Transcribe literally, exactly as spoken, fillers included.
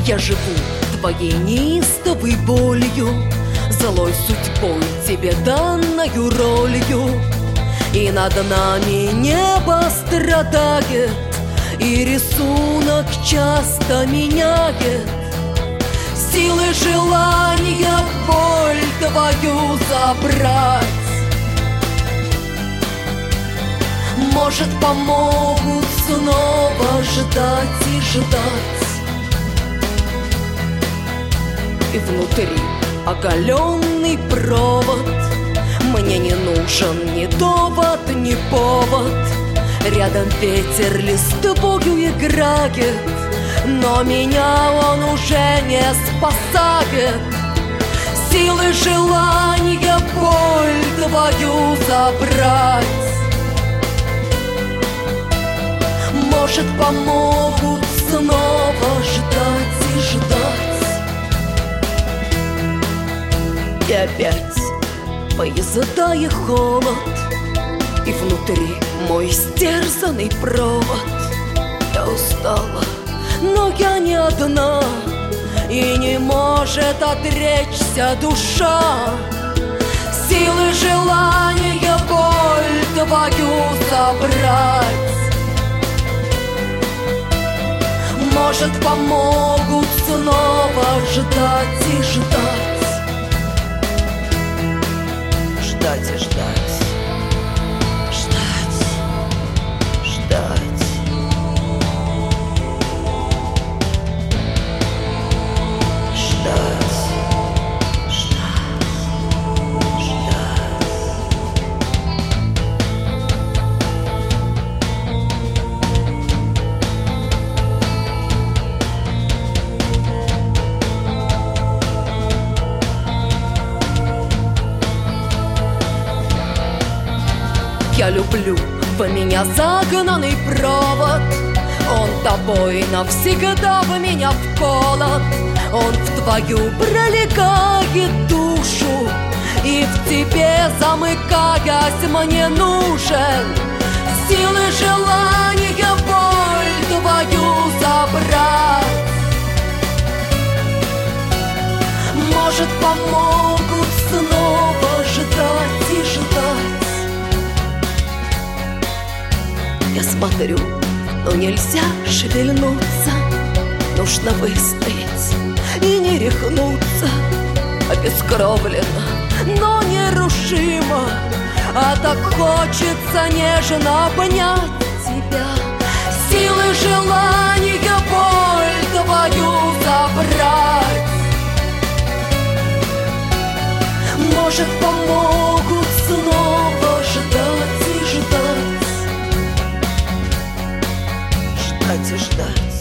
Я живу твоей неистовой болью, злой судьбой тебе данною ролью. И над нами небо страдает, и рисунок часто меняет. Силы желания боль твою забрать, может, помогут снова ждать и ждать. И внутри оголенный провод, мне не нужен ни довод, ни повод. Рядом ветер листвою играет, но меня он уже не спасает. Силы желания боль твою забрать, может, помогут снова ждать и ждать. И опять поездая холод, и внутри мой стерзанный провод. Я устала, но я не одна, и не может отречься душа. Силы желания боль твою забрать, может, помогут снова ждать и ждать. Ждать и ждать, ждать, ждать. Ждать, ждать, ждать. Я люблю в меня загнанный провод, он тобой навсегда в меня вколот. Он в твою пролегает душу, и в тебе, замыкаясь, мне нужен. Силы желания боль твою забрать, может, помогут снова ждать и ждать. Я смотрю, но нельзя шевельнуться, нужно выстоять и не рехнуться. Обескровленно, но нерушимо, а так хочется нежно обнять тебя. Силы желания боль твою забрать, может, помогут снова ждать и ждать. Ждать и ждать.